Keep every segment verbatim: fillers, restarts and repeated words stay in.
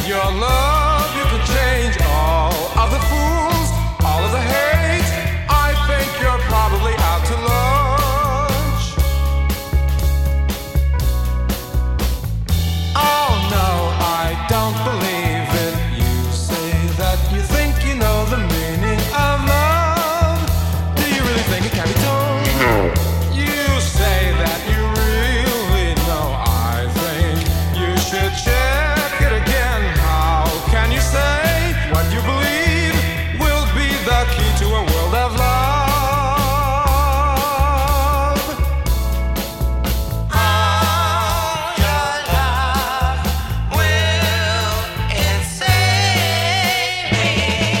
your love, you could change all of the fools, all of the hate. I think you're probably out to lunch. Oh no, I don't believe it. You say that you think you know the meaning of love. Do you really think it can be told? You say that you really know. I think you should check it again. How can you say what you believe will be the key to a world of love? All your love, will it save me?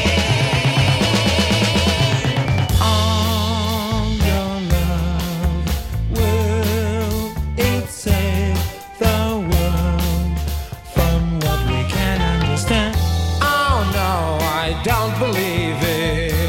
All your love, will it save the world from what we can understand? Oh no, I don't believe it.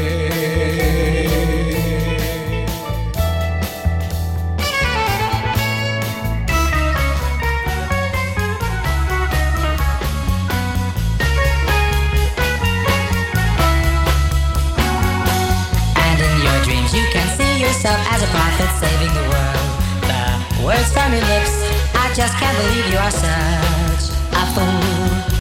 And in your dreams you can see yourself as a prophet saving the world. The words from your lips, I just can't believe you are such a fool.